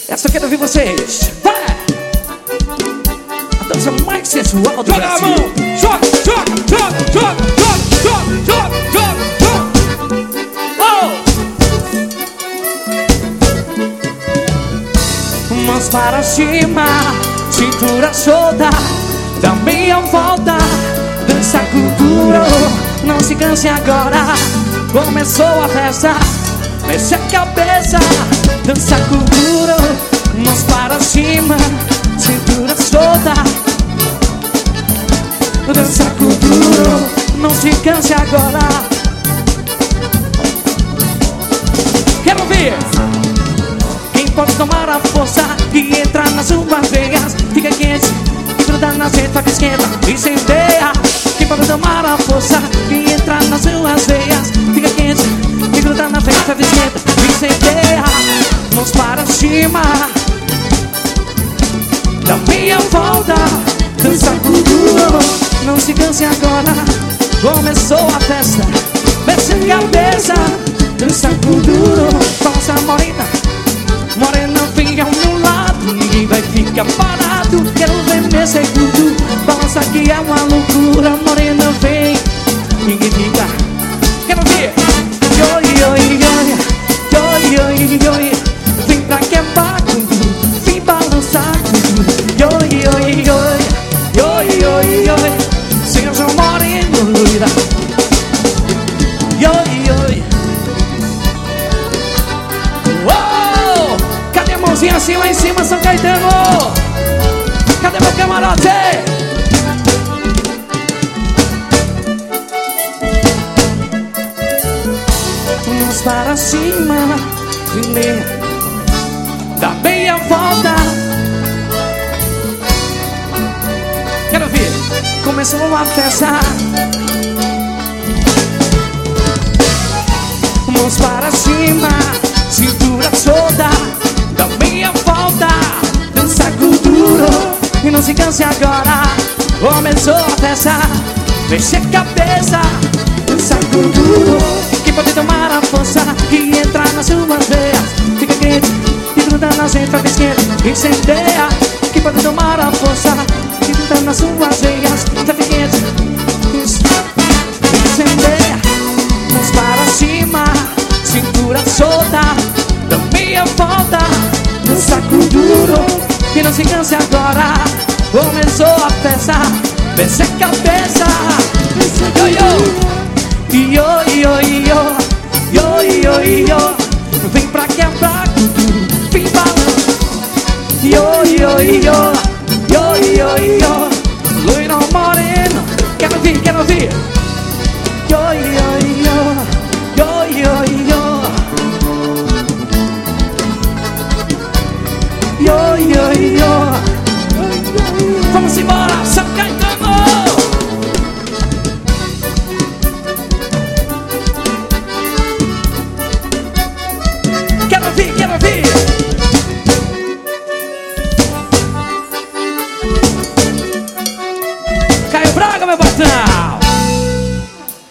Essa eu quero ouvir vocês. Vai! A dança mais sensual do joga Brasil. a mão! Joga, joga, joga, joga, joga, joga, joga, joga. Mãos para cima, cintura solta, dá meia volta, dança cultura. Não se canse agora, começou a festa. Mexe a cabeça, dança cultura. Mãos para cima, cintura solta, dança cultura. Não se canse agora. Quero ver quem pode tomar a força e entrar nas suas veias. Fica quente e gruda na gente, vai que esquenta, incendeia. Quem pode tomar a força e entrar nas suas veias. Fica quente e gruda na gente, vai que esquenta, incendeia. Mãos para cima, dá meia volta, dança cultura. Não se canse agora, começou a festa. Mexe a cabeça, dança cultura. Balança morena, morena vem ao meu lado, ninguém vai ficar parado. Quero ver nesse segundo, balança que é uma loucura. Morena vem, ninguém fica. Quero ver. Oi, oi, oi, oi, oi, oi. Vem pra quebrar tudo, vem balançar tudo. Oi, oi, oi, oi, oi, oi. Seja morena loira. Oi, oi. Uou! Cadê a mãozinha assim lá em cima, São Caetano? Cadê meu camarote? Mãos para cima, primeiro, dá meia volta. Quero ver, começou a festa. Mãos para cima, cintura solta, dá meia volta, dança cultura. E não se canse agora, começou a festa. Mexe a cabeça, dança cultura. Quem pode tomar a força e entrar nas suas veias. Fica quente e gruda na gente, vai esquenta, incendeia. Quem pode tomar a força e gruda nas suas veias. Fica quente, incendeia. Mãos para cima, cintura solta, dá meia volta, dança cultura. E não se canse agora, começou a festa. Mexe a cabeça, yo, yo. Yo, yo, yo, yo, yo, yo. Vem pra quebrar tudo, vem balançar. Yo, yo, yo, yo, yo, yo. Loiro moreno, quero ouvir, quero ouvir. Yo, yo, yo, yo, yo, yo. Yo, yo, yo. Vamos embora.